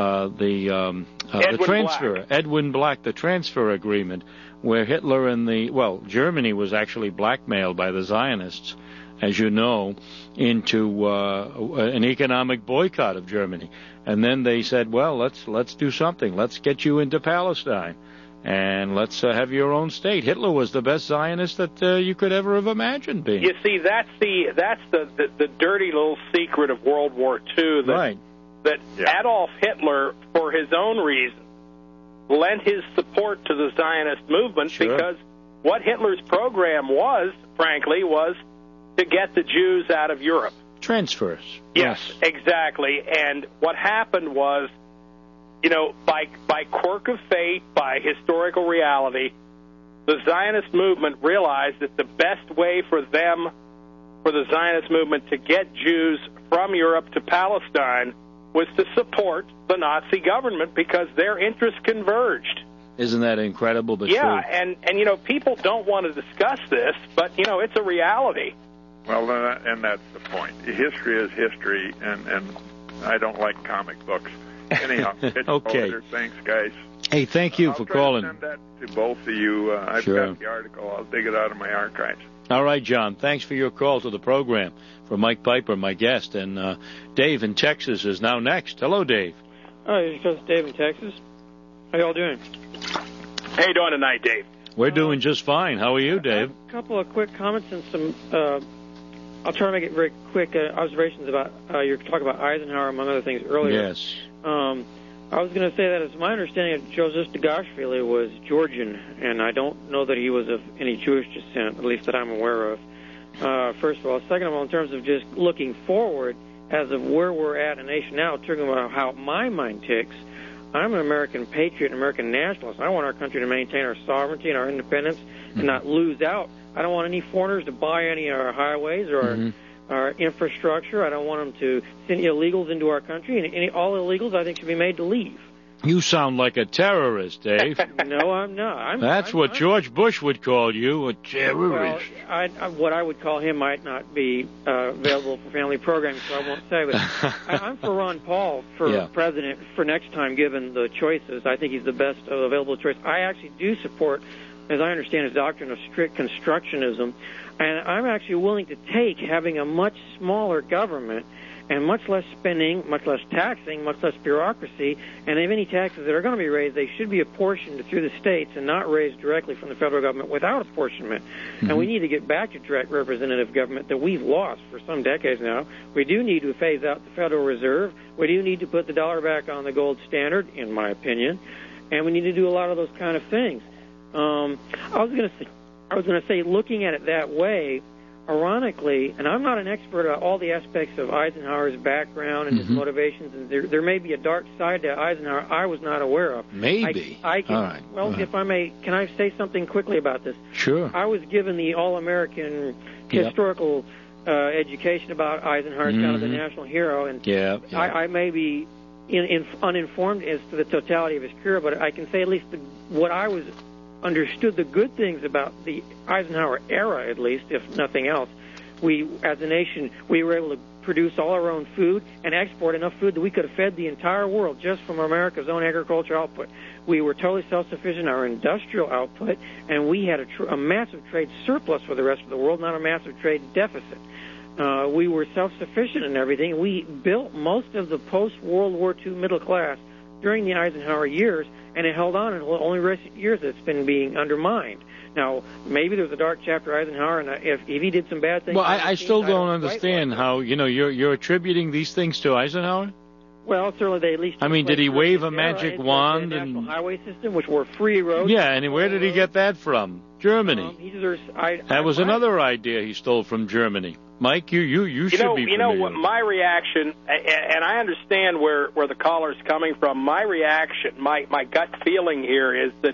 transfer, Edwin Black, the transfer agreement, where Hitler and Germany was actually blackmailed by the Zionists, as you know, into an economic boycott of Germany. And then they said, well, let's do something. Let's get you into Palestine, and let's have your own state. Hitler was the best Zionist that you could ever have imagined being. You see, that's the dirty little secret of World War II. That Adolf Hitler, for his own reasons, lent his support to the Zionist movement because what Hitler's program was, frankly, was to get the Jews out of Europe. Transfers. Yes, exactly. And what happened was, by quirk of fate, by historical reality, the Zionist movement realized that the best way for the Zionist movement to get Jews from Europe to Palestine was to support the Nazi government because their interests converged. Isn't that incredible but true? Yeah, and people don't want to discuss this, but, it's a reality. Well, and that's the point. History is history, and I don't like comic books. Anyhow, okay. Thanks, guys. Hey, thank you for calling. I'll send that to both of you. I've got the article. I'll dig it out of my archives. All right, John. Thanks for your call to the program. For Mike Piper, my guest. And Dave in Texas is now next. Hello, Dave. Hi, it's Dave in Texas. How y'all doing? How you doing tonight, Dave? We're doing just fine. How are you, Dave? A couple of quick comments and some... I'll try to make it very quick observations about you were talking about Eisenhower, among other things, earlier. Yes. I was going to say that it's my understanding that Joseph Dagashvili was Georgian, and I don't know that he was of any Jewish descent, at least that I'm aware of. First of all. Second of all, in terms of just looking forward, as of where we're at in a nation now, talking about how my mind ticks, I'm an American patriot, an American nationalist. I want our country to maintain our sovereignty and our independence and not lose out. I don't want any foreigners to buy any of our highways or our infrastructure. I don't want them to send illegals into our country. And all illegals, I think, should be made to leave. You sound like a terrorist, Dave. No, I'm not. That's what George Bush would call you, a terrorist. Well, what I would call him might not be available for family programming, so I won't say. But I'm for Ron Paul for president for next time, given the choices. I think he's the best available choice. I actually do support, as I understand, his doctrine of strict constructionism, and I'm actually willing to take having a much smaller government and much less spending, much less taxing, much less bureaucracy, and if any taxes that are going to be raised, they should be apportioned through the states and not raised directly from the federal government without apportionment. And we need to get back to direct representative government that we've lost for some decades now. We do need to phase out the Federal Reserve. We do need to put the dollar back on the gold standard, in my opinion, and we need to do a lot of those kind of things. I was going to say, looking at it that way, ironically, and I'm not an expert on all the aspects of Eisenhower's background and his motivations, and there may be a dark side to Eisenhower I was not aware of. Maybe. I can, all right. Well, if I may, can I say something quickly about this? Sure. I was given the all-American historical education about Eisenhower as kind of the national hero, and I may be uninformed as to the totality of his career, but I can say at least what I was understood the good things about the Eisenhower era, at least, if nothing else. We, as a nation, we were able to produce all our own food and export enough food that we could have fed the entire world just from America's own agricultural output. We were totally self-sufficient in our industrial output, and we had a massive trade surplus for the rest of the world, not a massive trade deficit. We were self-sufficient in everything. We built most of the post-World War II middle class during the Eisenhower years, and it held on in only recent years it's been being undermined. Now, maybe there's a dark chapter Eisenhower, and if he did some bad things... Well, I still don't understand how, you're attributing these things to Eisenhower? Well, certainly they at least... I mean, did he wave a magic wand? The national highway system, which were free roads. Yeah, and where did he get that from? Germany. That was another idea he stole from Germany. Mike, you should be familiar. You know what my reaction, and I understand where the caller's coming from. My reaction, my gut feeling here is that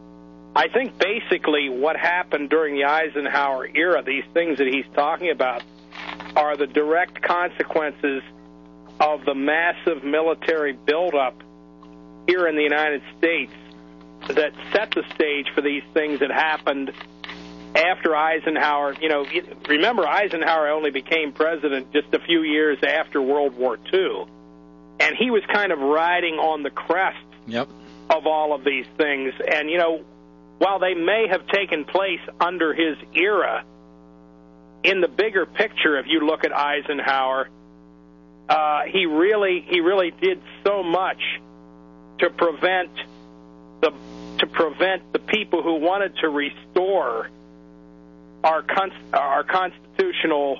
I think basically what happened during the Eisenhower era, these things that he's talking about, are the direct consequences of the massive military buildup here in the United States that set the stage for these things that happened after Eisenhower. Remember, Eisenhower only became president just a few years after World War II, and he was kind of riding on the crest of all of these things. And, while they may have taken place under his era, in the bigger picture, if you look at Eisenhower, he really did so much to prevent the people who wanted to restore our constitutional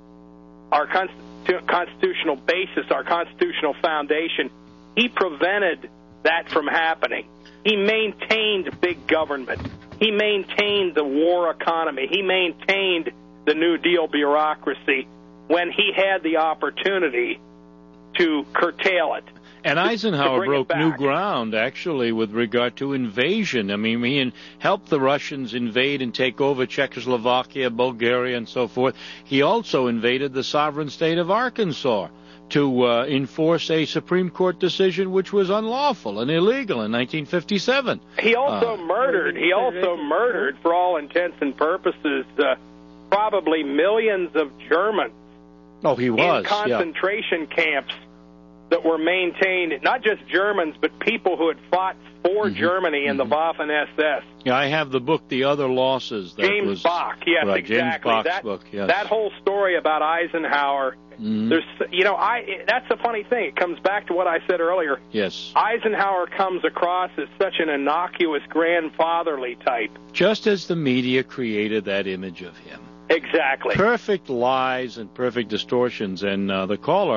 basis, our constitutional foundation. He prevented that from happening. He maintained big government. He maintained the war economy. He maintained the New Deal bureaucracy when he had the opportunity to curtail it. And Eisenhower broke new ground, actually, with regard to invasion. I mean, he helped the Russians invade and take over Czechoslovakia, Bulgaria, and so forth. He also invaded the sovereign state of Arkansas to enforce a Supreme Court decision which was unlawful and illegal in 1957. He also murdered. He also murdered, for all intents and purposes, probably millions of Germans. Oh, he was. In concentration camps that were maintained, not just Germans, but people who had fought for Germany in the Waffen-SS. Yeah, I have the book, The Other Losses. James Bach, yes, right, exactly. James Bach's book, yes. That whole story about Eisenhower, that's a funny thing. It comes back to what I said earlier. Yes. Eisenhower comes across as such an innocuous, grandfatherly type. Just as the media created that image of him. Exactly. Perfect lies and perfect distortions. And the caller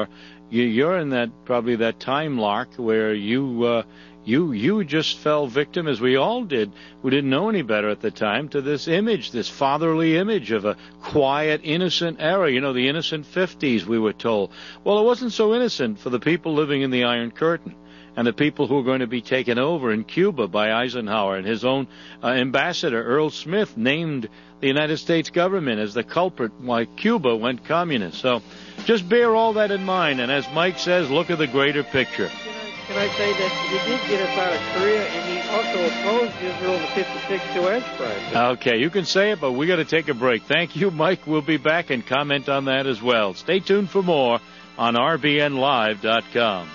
you're in that time lock where you just fell victim, as we all did, who didn't know any better at the time, to this image, this fatherly image of a quiet, innocent era. The innocent 50s, we were told. Well, it wasn't so innocent for the people living in the Iron Curtain and the people who were going to be taken over in Cuba by Eisenhower, and his own ambassador, Earl Smith, named the United States government as the culprit why Cuba went communist. So just bear all that in mind, and as Mike says, look at the greater picture. Can I say that he did get us out of Korea, and he also opposed Israel in the 56 Suez crisis? Okay, you can say it, but we got to take a break. Thank you, Mike. We'll be back and comment on that as well. Stay tuned for more on RBNLive.com.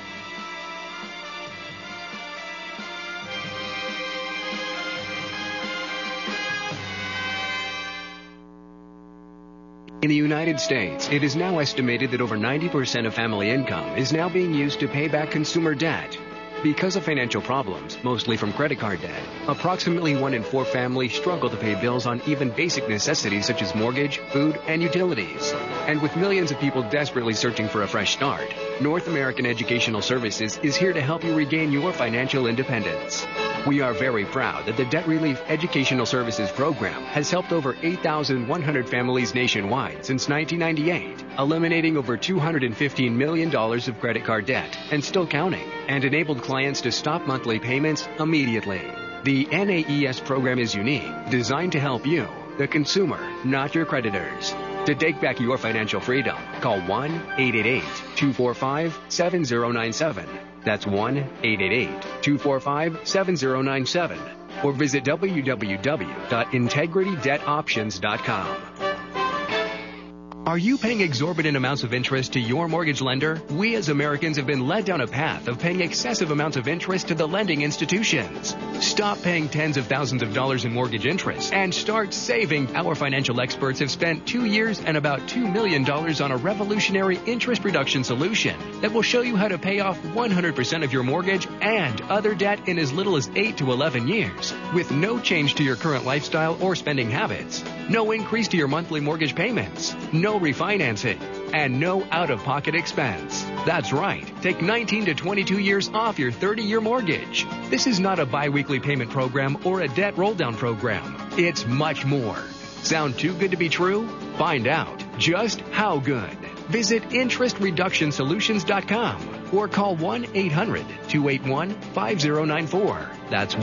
In the United States, it is now estimated that over 90% of family income is now being used to pay back consumer debt. Because of financial problems, mostly from credit card debt, approximately 1 in 4 families struggle to pay bills on even basic necessities such as mortgage, food, and utilities. And with millions of people desperately searching for a fresh start, North American Educational Services is here to help you regain your financial independence. We are very proud that the Debt Relief Educational Services Program has helped over 8,100 families nationwide since 1998, eliminating over $215 million of credit card debt and still counting, and enabled clients to stop monthly payments immediately. The NAES program is unique, designed to help you, the consumer, not your creditors. To take back your financial freedom, call 1-888-245-7097. That's 1-888-245-7097. Or visit www.integritydebtoptions.com. Are you paying exorbitant amounts of interest to your mortgage lender? We as Americans have been led down a path of paying excessive amounts of interest to the lending institutions. Stop paying tens of thousands of dollars in mortgage interest and start saving. Our financial experts have spent 2 years and about $2 million on a revolutionary interest reduction solution that will show you how to pay off 100% of your mortgage and other debt in as little as 8 to 11 years, with no change to your current lifestyle or spending habits, no increase to your monthly mortgage payments, no refinancing, and no out-of-pocket expense. That's right. Take 19 to 22 years off your 30-year mortgage. This is not a bi-weekly payment program or a debt roll-down program. It's much more. Sound too good to be true? Find out just how good. Visit interestreductionsolutions.com or call 1-800-281-5094. That's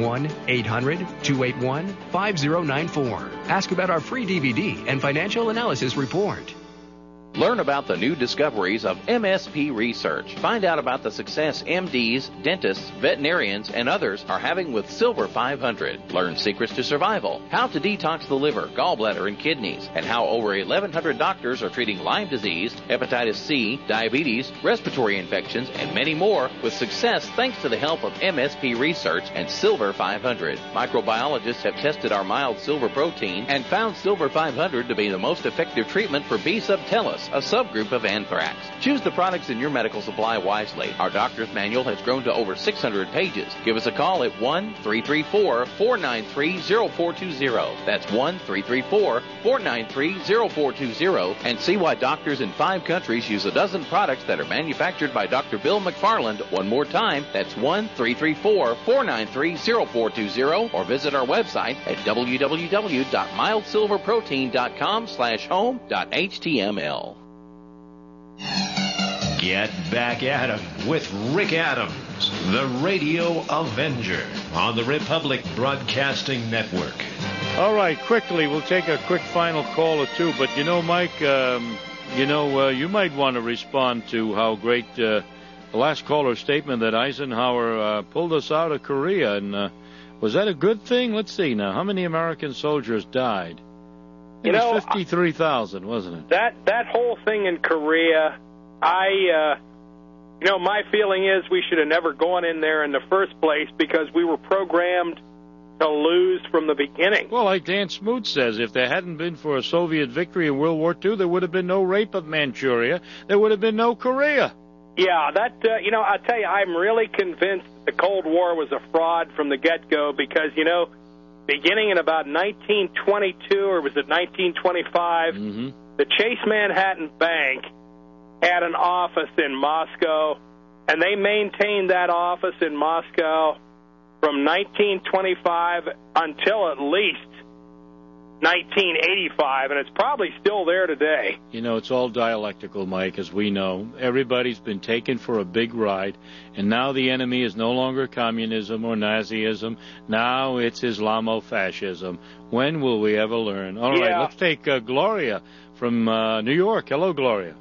1-800-281-5094. Ask about our free DVD and financial analysis report. Learn about the new discoveries of MSP research. Find out about the success MDs, dentists, veterinarians, and others are having with Silver 500. Learn secrets to survival, how to detox the liver, gallbladder, and kidneys, and how over 1,100 doctors are treating Lyme disease, hepatitis C, diabetes, respiratory infections, and many more with success thanks to the help of MSP research and Silver 500. Microbiologists have tested our mild silver protein and found Silver 500 to be the most effective treatment for B. subtilis, a subgroup of anthrax. Choose the products in your medical supply wisely. Our doctor's manual has grown to over 600 pages. Give us a call at 1-334-493-0420. That's 1-334-493-0420 and see why doctors in 5 countries use a dozen products that are manufactured by Dr. Bill McFarland. One more time, that's 1-334-493-0420 or visit our website at www.mildsilverprotein.com/home.html. Get back at 'em with Rick Adams, the Radio Avenger, on the Republic Broadcasting Network. All right, quickly, we'll take a quick final call or two. But, Mike, you might want to respond to how great the last caller's statement that Eisenhower pulled us out of Korea. And was that a good thing? Let's see now. How many American soldiers died? It was 53,000, wasn't it? That whole thing in Korea, my feeling is we should have never gone in there in the first place because we were programmed to lose from the beginning. Well, like Dan Smoot says, if there hadn't been for a Soviet victory in World War II, there would have been no rape of Manchuria. There would have been no Korea. Yeah, I tell you, I'm really convinced the Cold War was a fraud from the get-go because, beginning in about 1922, or was it 1925, the Chase Manhattan Bank had an office in Moscow, and they maintained that office in Moscow from 1925 until at least 1985, and it's probably still there today. You know, it's all dialectical, Mike, as we know. Everybody's been taken for a big ride, and now the enemy is no longer communism or Nazism. Now it's Islamofascism. When will we ever learn? All right, let's take Gloria from New York. Hello, Gloria.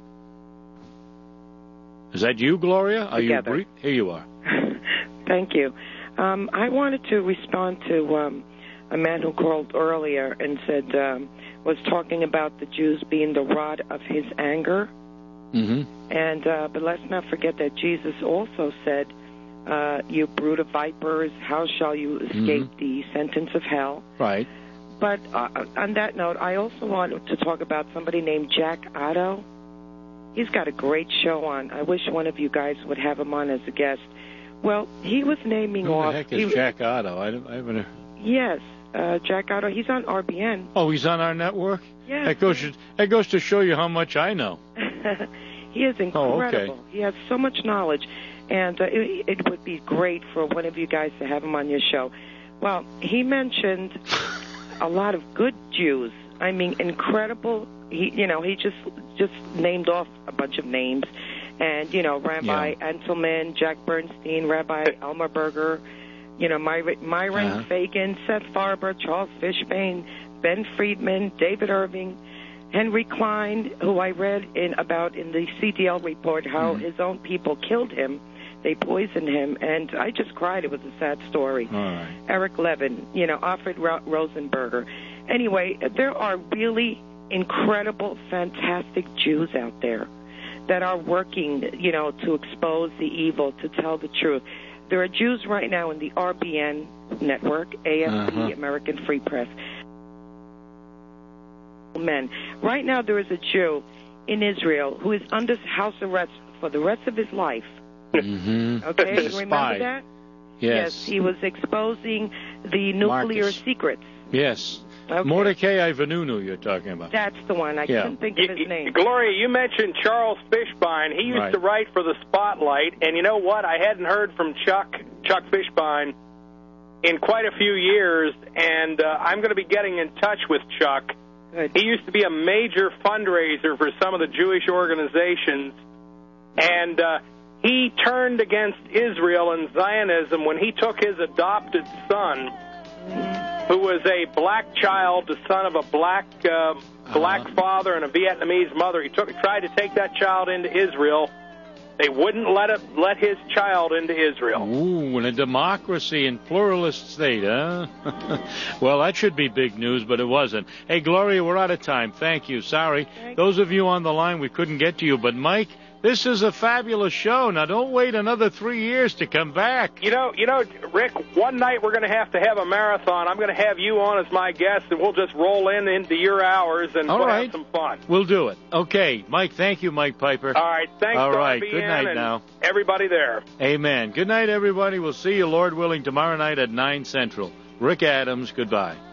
Is that you, Gloria? Are Together. you? Here you are. Thank you. I wanted to respond to a man who called earlier and said, was talking about the Jews being the rod of his anger. Mm-hmm. And but let's not forget that Jesus also said, you brood of vipers, how shall you escape the sentence of hell? Right. But on that note, I also wanted to talk about somebody named Jack Otto. He's got a great show on. I wish one of you guys would have him on as a guest. Well, he was naming Who off... the heck is Jack Otto? I haven't... Yes, Jack Otto. He's on RBN. Oh, he's on our network? Yes. That goes to show you how much I know. He is incredible. Oh, okay. He has so much knowledge, and it would be great for one of you guys to have him on your show. Well, he mentioned a lot of good Jews. I mean, incredible. He just named off a bunch of names, and Rabbi Entelman, Jack Bernstein, Rabbi Elmer Berger, Myron Fagan, Seth Farber, Charles Fishbane, Ben Friedman, David Irving, Henry Klein, who I read about in the CDL report how his own people killed him. They poisoned him, and I just cried. It was a sad story. All right. Eric Levin, Alfred Rosenberger. Anyway, there are really incredible, fantastic Jews out there that are working, to expose the evil, to tell the truth. There are Jews right now in the RBN network, AFP, American Free Press. Men. Right now there is a Jew in Israel who is under house arrest for the rest of his life. Mm-hmm. Okay, you remember that? Yes. He was exposing the nuclear secrets. Yes. Okay. Mordecai Vanunu you're talking about. That's the one. I couldn't think of his name. Gloria, you mentioned Charles Fishbein. He used to write for the Spotlight, and you know what? I hadn't heard from Chuck Fishbein in quite a few years, and I'm going to be getting in touch with Chuck. Good. He used to be a major fundraiser for some of the Jewish organizations, and he turned against Israel and Zionism when he took his adopted son, who was a black child, the son of a black father and a Vietnamese mother. He tried to take that child into Israel. They wouldn't let his child into Israel. Ooh, in a democracy and pluralist state, huh? Well, that should be big news, but it wasn't. Hey, Gloria, we're out of time. Thank you. Sorry. Those of you on the line, we couldn't get to you. But, Mike, this is a fabulous show. Now, don't wait another 3 years to come back. You know, Rick, one night we're going to have a marathon. I'm going to have you on as my guest, and we'll just roll into your hours and have some fun. We'll do it. Okay. Mike, thank you, Mike Piper. All right. Thanks, all right. RBN, good night now. Everybody there. Amen. Good night, everybody. We'll see you, Lord willing, tomorrow night at 9 Central. Rick Adams, goodbye.